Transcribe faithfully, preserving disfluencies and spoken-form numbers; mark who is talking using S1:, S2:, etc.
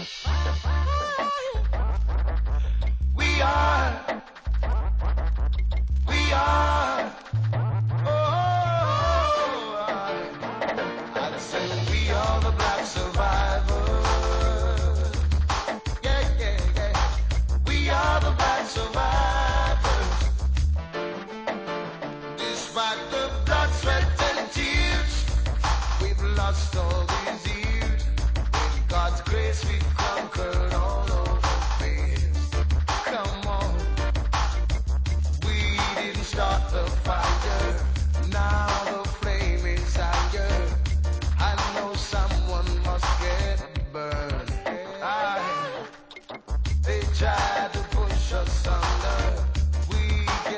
S1: We are, we are, oh, I say we are the blacks of